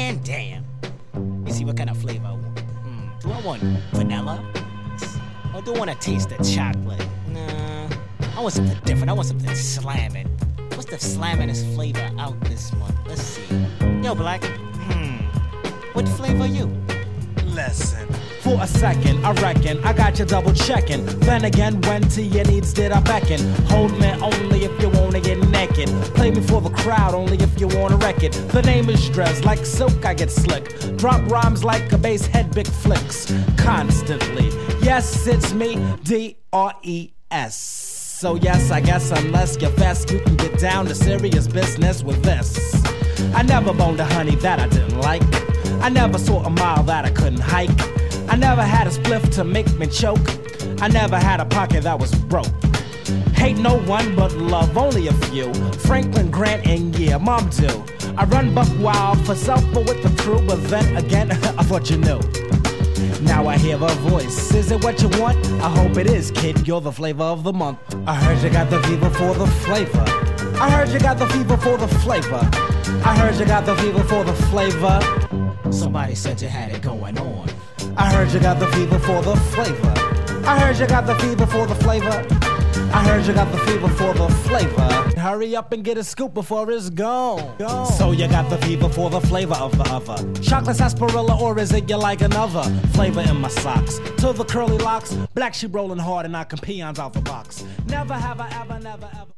man, damn. You see what kind of flavor I want? Do I want vanilla? Or do I want to taste the chocolate? Nah, I want something different. I want something slamming. What's the slamminest flavor out this month? Let's see. Yo, Black. What flavor are you? Lesson. For a second, I reckon I got you double checking. Then again, when to your needs did I beckon? Hold me only if you wanna get naked. Play me for the crowd only if you wanna wreck it. The name is Drez, like silk I get slick. Drop rhymes like a bass head, big flicks. Constantly, yes, it's me, D-R-E-S. So yes, I guess unless you're fast, you can get down to serious business with this. I never boned a honey that I didn't like. I never saw a mile that I couldn't hike. I never had a spliff to make me choke. I never had a pocket that was broke. Hate no one but love only a few. Franklin Grant and yeah, Mom do. I run buck wild for self but with the crew. But then again, I thought you knew. Now I hear a voice. Is it what you want? I hope it is, kid. You're the flavor of the month. I heard you got the fever for the flavor. I heard you got the fever for the flavor. I heard you got the fever for the flavor. Somebody said you had it going on. I heard you got the fever for the flavor. I heard you got the fever for the flavor. I heard you got the fever for the flavor. Hurry up and get a scoop before it's gone. So you got the fever for the flavor of the other. Chocolate sarsaparilla, or is it you like another flavor in my socks? To the curly locks, black sheep rolling hard and knocking peons out the box. Never have I ever, never ever.